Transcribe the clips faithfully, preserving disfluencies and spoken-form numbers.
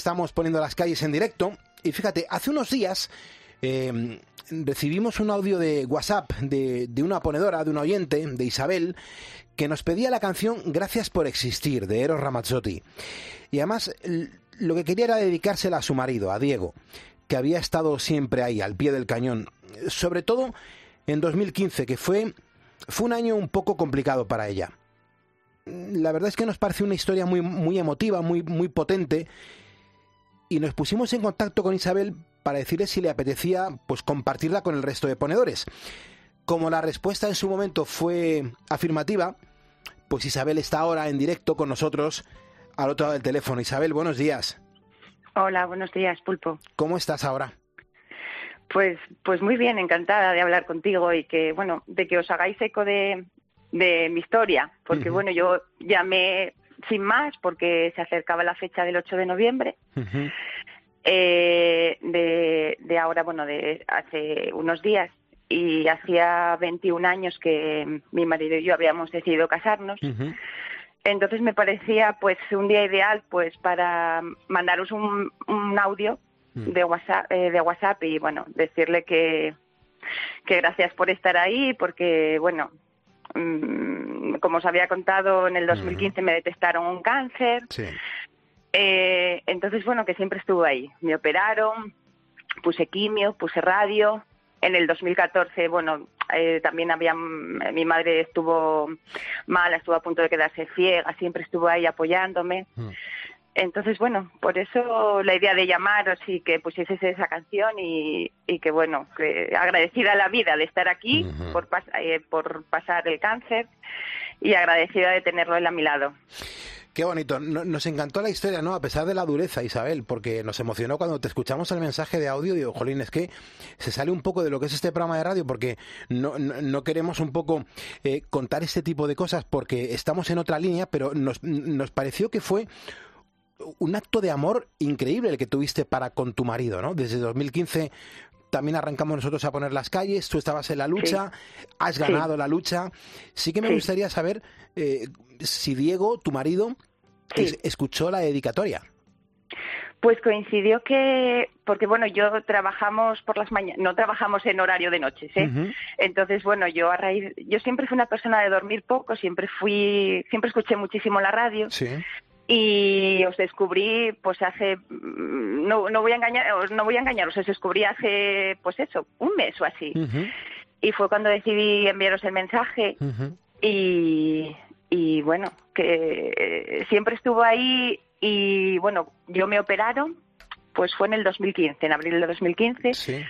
Estamos poniendo las calles en directo y fíjate, hace unos días eh, recibimos un audio de WhatsApp de, de una ponedora, de un oyente, de Isabel, que nos pedía la canción Gracias por existir, de Eros Ramazzotti. Y además lo que quería era dedicársela a su marido, a Diego, que había estado siempre ahí, al pie del cañón, sobre todo en dos mil quince, que fue, fue un año un poco complicado para ella. La verdad es que nos parece una historia muy, muy emotiva, muy, muy potente, y nos pusimos en contacto con Isabel para decirle si le apetecía pues compartirla con el resto de ponedores. Como la respuesta en su momento fue afirmativa, pues Isabel está ahora en directo con nosotros al otro lado del teléfono. Isabel, buenos días. Hola, buenos días, Pulpo. ¿Cómo estás ahora? Pues, pues muy bien, encantada de hablar contigo y que, bueno, de que os hagáis eco de, de mi historia, porque uh-huh. bueno, yo llamé sin más porque se acercaba la fecha del ocho de noviembre, uh-huh. eh, de, de ahora, bueno, de hace unos días, y hacía veintiún años que mi marido y yo habíamos decidido casarnos. Uh-huh. Entonces me parecía pues un día ideal pues para mandaros un, un audio uh-huh. de WhatsApp, eh, de WhatsApp y bueno, decirle que, que gracias por estar ahí, porque bueno, como os había contado, en el dos mil quince uh-huh. me detectaron un cáncer. Sí. Eh, entonces, bueno, que siempre estuvo ahí. Me operaron, puse quimio, puse radio. En el dos mil catorce, bueno, eh, también había... Mi madre estuvo mala, estuvo a punto de quedarse ciega, siempre estuvo ahí apoyándome. Uh-huh. Entonces, bueno, por eso la idea de llamaros y que pusieses esa canción y, y que, bueno, que agradecida a la vida de estar aquí uh-huh. por, pas- eh, por pasar el cáncer y agradecida de tenerlo él a mi lado. Qué bonito. Nos encantó la historia, ¿no? A pesar de la dureza, Isabel, porque nos emocionó cuando te escuchamos el mensaje de audio. Digo, jolín, es que se sale un poco de lo que es este programa de radio, porque no, no, no queremos un poco eh, contar este tipo de cosas porque estamos en otra línea, pero nos, nos pareció que fue un acto de amor increíble el que tuviste para con tu marido, ¿no? Desde dos mil quince también arrancamos nosotros a poner las calles, tú estabas en la lucha, sí. has ganado sí. la lucha. Sí que me sí. gustaría saber eh, si Diego, tu marido, sí. es, escuchó la dedicatoria. Pues coincidió que, porque bueno, yo trabajamos por las mañanas, no trabajamos en horario de noches, ¿eh? Uh-huh. Entonces, bueno, yo a raíz, yo siempre fui una persona de dormir poco, siempre fui, siempre escuché muchísimo la radio. Sí. Y os descubrí, pues hace, no, no voy a engañar, no voy a engañaros, os descubrí hace, pues eso, un mes o así. Uh-huh. Y fue cuando decidí enviaros el mensaje uh-huh. y, y bueno, que siempre estuvo ahí y bueno, yo me operaron, pues fue en el dos mil quince, en abril de dos mil quince. Sí.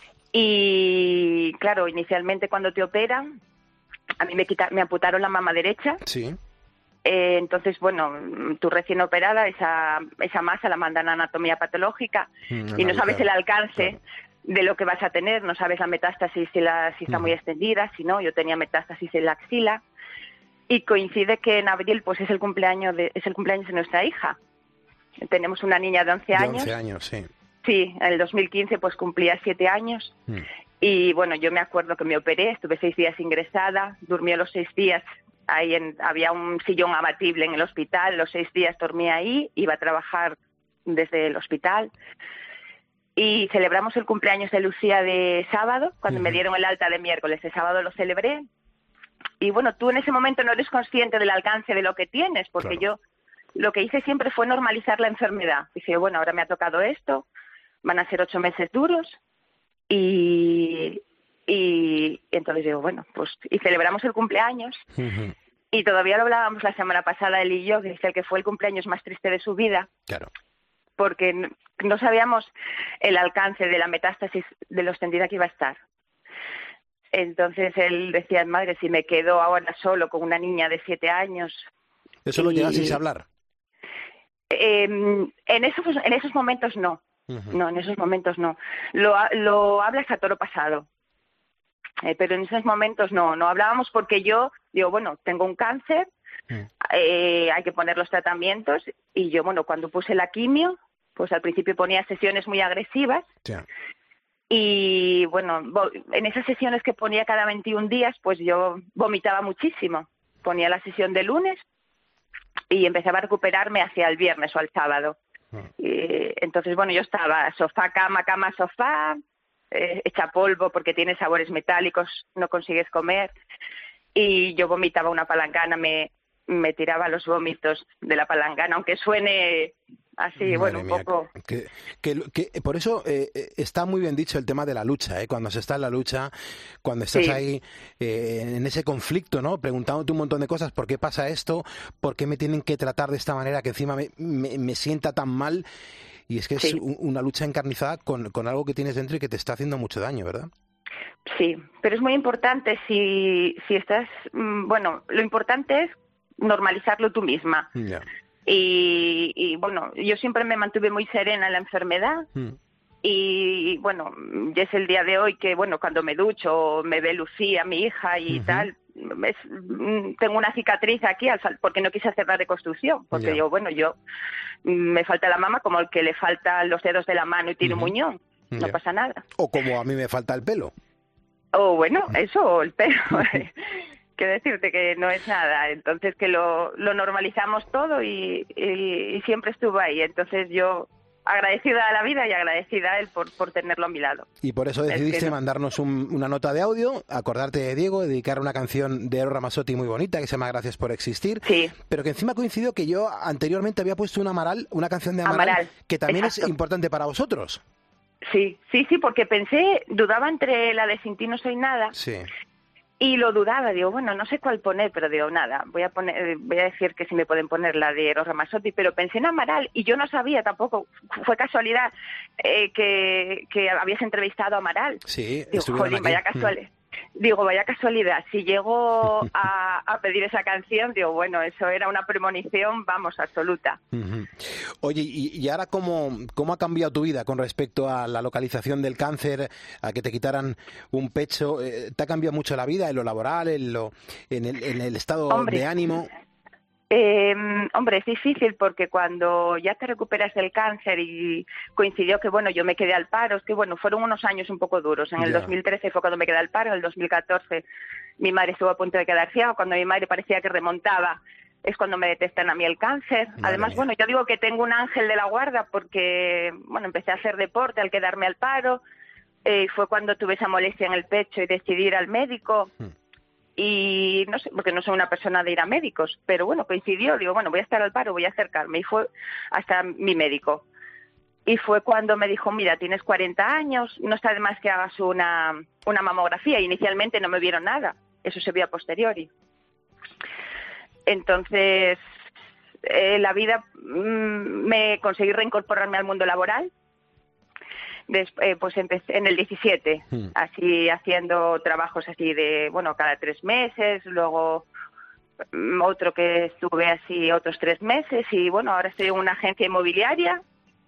Y claro, inicialmente cuando te operan, a mí me quita, me amputaron la mama derecha. Sí. Eh, entonces, bueno, tú recién operada, esa esa masa la mandan a anatomía patológica mm, y no sabes el alcance claro. de lo que vas a tener, no sabes la metástasis si, la, si está mm. muy extendida, si no, yo tenía metástasis en la axila y coincide que en abril pues es el cumpleaños de, es el cumpleaños de nuestra hija. Tenemos una niña de once años. De once años, sí. Sí, en el dos mil quince pues cumplía siete años mm. y bueno, yo me acuerdo que me operé, estuve seis días ingresada, durmió los seis días. Ahí en, había un sillón abatible en el hospital, los seis días dormía ahí, iba a trabajar desde el hospital y celebramos el cumpleaños de Lucía de sábado, cuando uh-huh. me dieron el alta de miércoles, de sábado lo celebré y bueno, tú en ese momento no eres consciente del alcance de lo que tienes, porque claro. yo lo que hice siempre fue normalizar la enfermedad. Dije, bueno, ahora me ha tocado esto, van a ser ocho meses duros y... Y entonces digo, bueno, pues y celebramos el cumpleaños uh-huh. y todavía lo hablábamos la semana pasada él y yo, que dice que fue el cumpleaños más triste de su vida. Claro. Porque no, no sabíamos el alcance de la metástasis, de lo extendida que iba a estar. Entonces él decía, madre, si me quedo ahora solo con una niña de siete años... ¿Eso lo llegasteis a hablar? Eh, en, esos, en esos momentos no. Uh-huh. No, en esos momentos no. Lo, lo hablas a toro pasado. Eh, pero en esos momentos no, no hablábamos porque yo digo, bueno, tengo un cáncer, mm. eh, hay que poner los tratamientos y yo, bueno, cuando puse la quimio, pues al principio ponía sesiones muy agresivas yeah. y bueno, en esas sesiones que ponía cada veintiún días, pues yo vomitaba muchísimo. Ponía la sesión de lunes y empezaba a recuperarme hacia el viernes o al sábado. Y, entonces, bueno, yo estaba sofá, cama, cama, sofá, eh, hecha polvo porque tiene sabores metálicos, no consigues comer. Y yo vomitaba una palangana, me, me tiraba los vómitos de la palangana, aunque suene así, Madre bueno, un mía, poco... Que, que, que, por eso eh, está muy bien dicho el tema de la lucha, ¿eh? Cuando se está en la lucha, cuando estás Sí. ahí eh, en ese conflicto, ¿no? Preguntándote un montón de cosas, ¿por qué pasa esto? ¿Por qué me tienen que tratar de esta manera que encima me, me, me sienta tan mal? Y es que Sí. es un, una lucha encarnizada con, con algo que tienes dentro y que te está haciendo mucho daño, ¿verdad? Sí, pero es muy importante si, si estás... mm, Bueno, lo importante es normalizarlo tú misma. Ya. Y, y bueno, yo siempre me mantuve muy serena en la enfermedad. Mm. Y bueno, ya es el día de hoy que, bueno, cuando me ducho, me ve Lucía, mi hija y Ujú. tal, es, mm, tengo una cicatriz aquí al fal- porque no quise hacer la reconstrucción. Porque Ya. digo, bueno, yo mm, me falta la mama como el que le faltan los dedos de la mano y tiene Ujú. un muñón. No Ya. pasa nada. O como a mí me falta el pelo. O bueno, eso, o el pelo. Que decirte que no es nada. Entonces que lo, lo normalizamos todo y, y, y siempre estuvo ahí. Entonces yo agradecida a la vida y agradecida a él por, por tenerlo a mi lado. Y por eso Es que decidiste no. mandarnos un- una nota de audio, acordarte de Diego, dedicar una canción de Eros Ramazzotti muy bonita que se llama Gracias por existir, Sí, pero que encima coincidió que yo anteriormente había puesto un Amaral, una canción de Amaral, Amaral, que también exacto. es importante para vosotros. sí, sí, sí, porque pensé, dudaba entre la de Sin ti no soy nada Sí. y lo dudaba. Digo, bueno, no sé cuál poner, pero digo, nada, voy a poner, eh, voy a decir que sí me pueden poner la de Eros Ramazzotti, pero pensé en Amaral y yo no sabía tampoco, fue casualidad eh, que, que habías entrevistado a Amaral. Sí, Digo, estuvieron jolín, aquí. vaya casualidad. Digo, vaya casualidad. Si llego a, a pedir esa canción, digo, bueno, eso era una premonición, vamos, absoluta. Ujú. Oye, ¿y, y ahora cómo, cómo ha cambiado tu vida con respecto a la localización del cáncer, a que te quitaran un pecho? Eh, ¿Te ha cambiado mucho la vida en lo laboral, en, lo, en, el, en el estado Hombre. de ánimo? Eh, hombre, es difícil porque cuando ya te recuperas del cáncer y coincidió que, bueno, yo me quedé al paro, es que, bueno, fueron unos años un poco duros. En el Ya. dos mil trece fue cuando me quedé al paro, en el dos mil catorce mi madre estuvo a punto de quedar ciega, cuando mi madre parecía que remontaba es cuando me detectan a mí el cáncer. Madre Además, mía. bueno, yo digo que tengo un ángel de la guarda porque, bueno, empecé a hacer deporte al quedarme al paro, eh, fue cuando tuve esa molestia en el pecho y decidí ir al médico. Hmm. Y no sé, porque no soy una persona de ir a médicos, pero bueno, coincidió, digo, bueno, voy a estar al paro, voy a acercarme, y fue hasta mi médico. Y fue cuando me dijo, mira, tienes cuarenta años, no está de más que hagas una, una mamografía. Inicialmente no me vieron nada, eso se vio a posteriori. Entonces, eh, la vida, mmm, me conseguí reincorporarme al mundo laboral. Des, eh, pues empecé en el diecisiete, Hmm. así haciendo trabajos así de, bueno, cada tres meses, luego mm, otro que estuve así otros tres meses y bueno, ahora estoy en una agencia inmobiliaria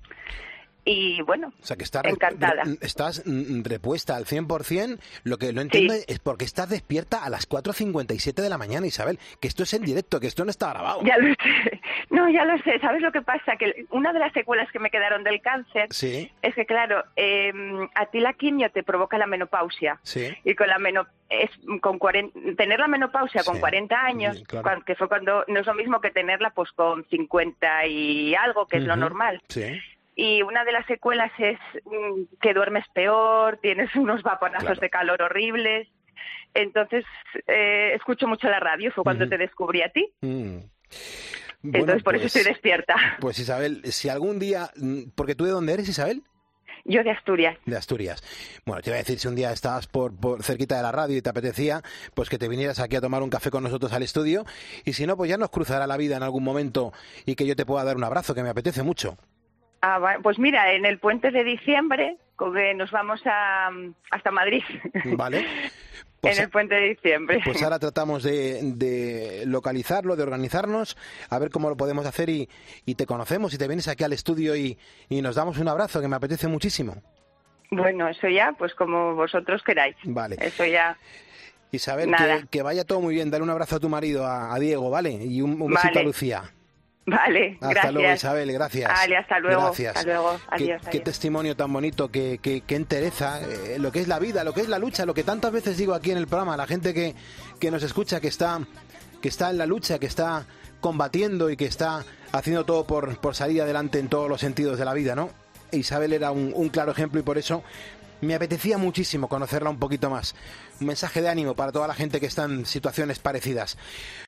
y bueno, O sea, que estás, encantada. re- estás mm, repuesta al cien por ciento. Lo que no entiendo Sí. es porque estás despierta a las cuatro cincuenta y siete de la mañana, Isabel. Que esto es en directo, que esto no está grabado. Ya lo sé, no, ya lo sé, ¿sabes lo que pasa? Que una de las secuelas que me quedaron del cáncer Sí, es que claro, eh, a ti la quimio te provoca la menopausia. sí. Y con la meno, es, con cuarenta, tener la menopausia con Sí, cuarenta años, sí, claro. cuan- que fue cuando no es lo mismo que tenerla pues con cincuenta y algo, que es lo Ujú. normal. Sí. Y una de las secuelas es mm, que duermes peor, tienes unos vaponazos Claro. de calor horribles. Entonces, eh, escucho mucho la radio, fue cuando Ujú. te descubrí a ti. Mm. Entonces, Bueno, por eso pues- estoy despierta. Pues Isabel, si algún día... mm, Porque tú de dónde eres, Isabel? Yo de Asturias. De Asturias. Bueno, te iba a decir, si un día estabas por, por cerquita de la radio y te apetecía, pues que te vinieras aquí a tomar un café con nosotros al estudio. Y si no, pues ya nos cruzará la vida en algún momento y que yo te pueda dar un abrazo, que me apetece mucho. Ah, va- pues mira, en el puente de diciembre, con que nos vamos a, hasta Madrid. ¿Vale? Pues, en el puente de diciembre. pues ahora tratamos de, de localizarlo, de organizarnos, a ver cómo lo podemos hacer y, y te conocemos y te vienes aquí al estudio y, y nos damos un abrazo, que me apetece muchísimo. Bueno, eso ya, pues como vosotros queráis. Vale. Eso ya. Isabel, Nada. que, que vaya todo muy bien. Dale un abrazo a tu marido, a, a Diego, ¿vale? Y un, un besito Vale. a Lucía. Vale, Hasta gracias. luego, Isabel, gracias. Vale, hasta luego. Gracias. Hasta luego. Qué, Adiós. qué adiós. testimonio tan bonito, que, que, que entereza eh, lo que es la vida, lo que es la lucha, lo que tantas veces digo aquí en el programa, la gente que, que nos escucha, que está, que está en la lucha, que está combatiendo y que está haciendo todo por, por salir adelante en todos los sentidos de la vida, ¿no? Isabel era un, un claro ejemplo y por eso me apetecía muchísimo conocerla un poquito más. Un mensaje de ánimo para toda la gente que está en situaciones parecidas.